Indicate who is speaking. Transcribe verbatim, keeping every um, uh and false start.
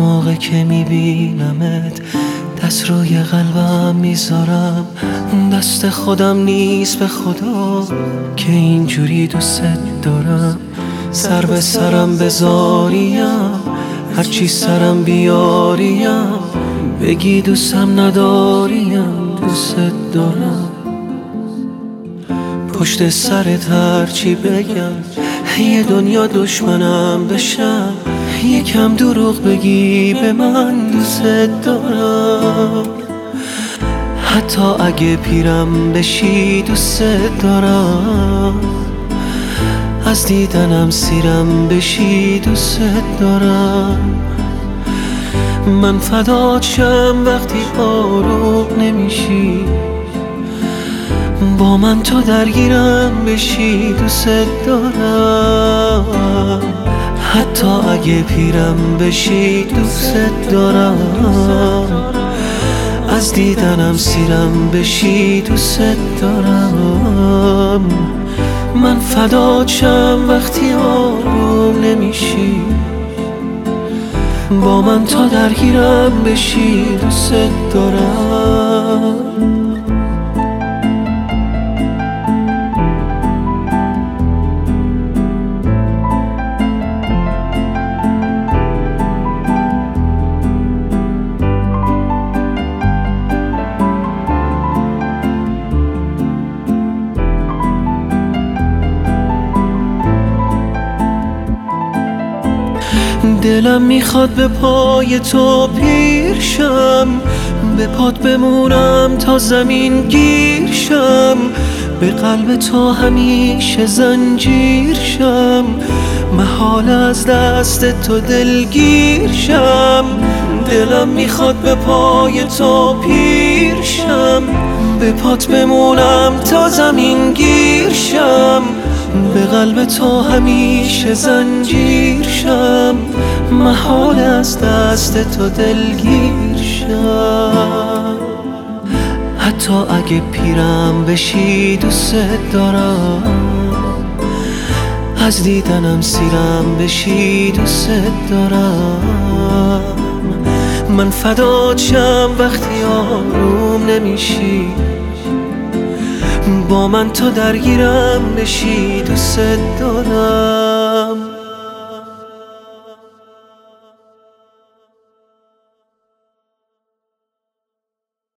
Speaker 1: موقع که میبینمت دست روی قلبم میذارم. دست خودم نیست به خدا که اینجوری دوست دارم. سر به سرم بذاریم، هرچی سرم بیاریم، بگی دوستم نداریم، دوست دارم. پشت سرت هرچی بگم یه دنیا دشمنم بشم، یکم دروغ بگی به من دوست دارم. حتی اگه پیرم بشی دوست دارم، از دیدنم سیرم بشی دوست دارم. من فدات شم وقتی آروم نمیشی، با من تو درگیرم بشی دوست دارم. حتی اگه پیرم بشی دوست دارم، از دیدنم سیرم بشی دوست دارم. من فدات شم وقتی آروم نمیشی، با من تا درگیرم بشی دوست دارم. دلم میخواد به پای تو پیر شم، به پات بمونم تا زمین گیر شم، به قلب تو همیشه زنجیر شم، محال از دست تو دلگیر شم. دلم میخواد به پای تو پیر شم، به پات بمونم تا زمین گیر شم، به قلب تو همیشه زنجیر شم، محال از دست تو دلگیر شم. حتی اگه پیرم بشی دوست دارم، از دیدنم سیرم بشی دوست دارم. من فدات شم وقتی آروم نمیشی، با من تو درگیرم بشی دوست دارم.